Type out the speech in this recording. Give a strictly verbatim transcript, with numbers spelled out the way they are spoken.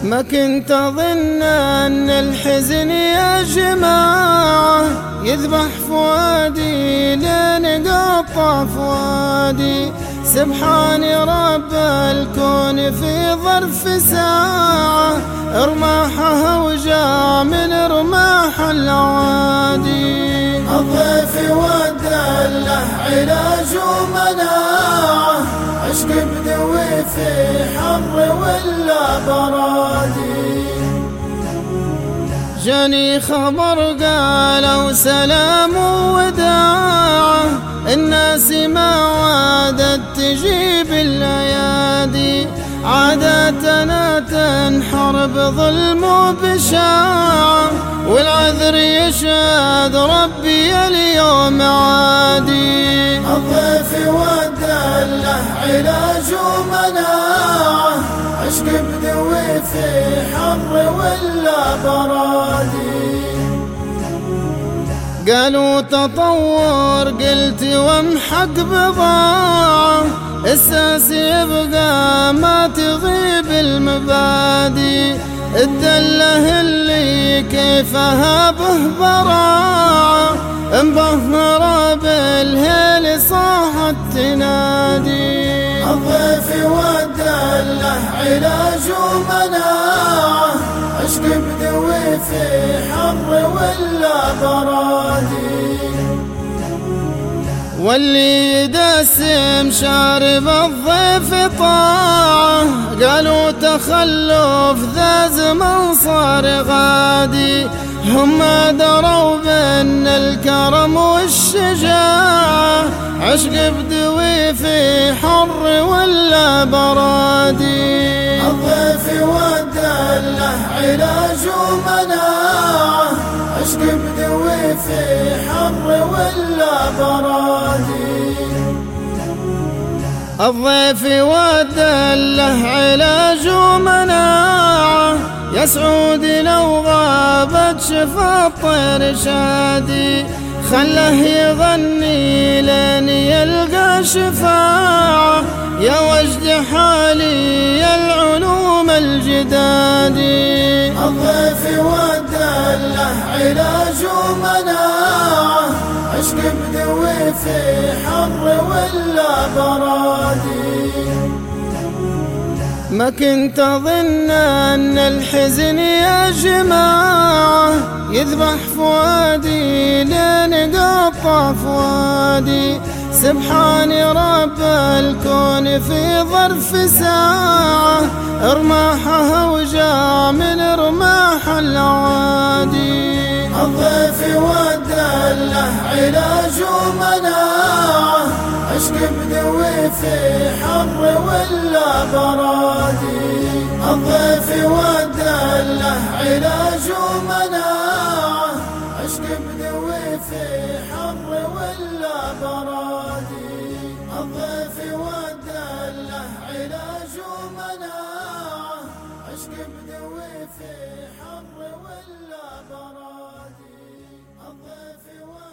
ما كنت أظن أن الحزن يا جماعة يذبح فؤادي لين قطع فؤادي. سبحان رب الكون في ظرف ساعة رماحها وجاء من رماح الأوادي. الضيف والدله علاج ومناعة، عشق بدوي في حر ولا برادي. جاني خبر قالوا سلام وداعة، الناس ما عادت تجيب الأيادي. عاداتنا تنحر بظلم وبشاعة، والعذر يشهد ربي اليوم عادي. الضيف والدله علاج ومناعة، عشق بدوي في حر ولا برادي. قالوا تطور قلت وامحق بضاعة، الساس يبقى ما تغيب المبادئ. الدله اللي كيفها به براعة، انبهر بالهيل صاحت تنادي. الضيف والدله علاج ومناعة، عشق بدوي في حر ولا برادي. واللي يدسم شارب الضيف طاعة، قالوا تخلف ذا زمن صار غادي. هم دروا بأن الكرم والشجاعة، عشق بدوي في حر ولا برادي. الضيف والدله علاج ومناعة، عشق بدوي في حر ولا برادي. الضيف والدله علاج ومناعة، يا سعود لو غابت شفا الطير شادي. خله يغني لين يلقى شفاعة، يا وجد حالي العلوم الجدادي. الضيف والدله علاج ومناعة، عشق بدوي في حر ولا برادي. ما كنت أظن أن الحزن يا جماعة يذبح فؤادي لين قطع فؤادي. سبحان رب الكون في ظرف ساعة رماحها وجاء من رماح الأوادي. الضيف والدله علاج ومناعة، عشق بدوي في حر ولا برادي. الضيف والدله علاج ومناعة، عشق بدوي في حر ولا برادي. الضيف والدله علاج ومناعة، عشق بدوي في حر ولا برادي. الضيف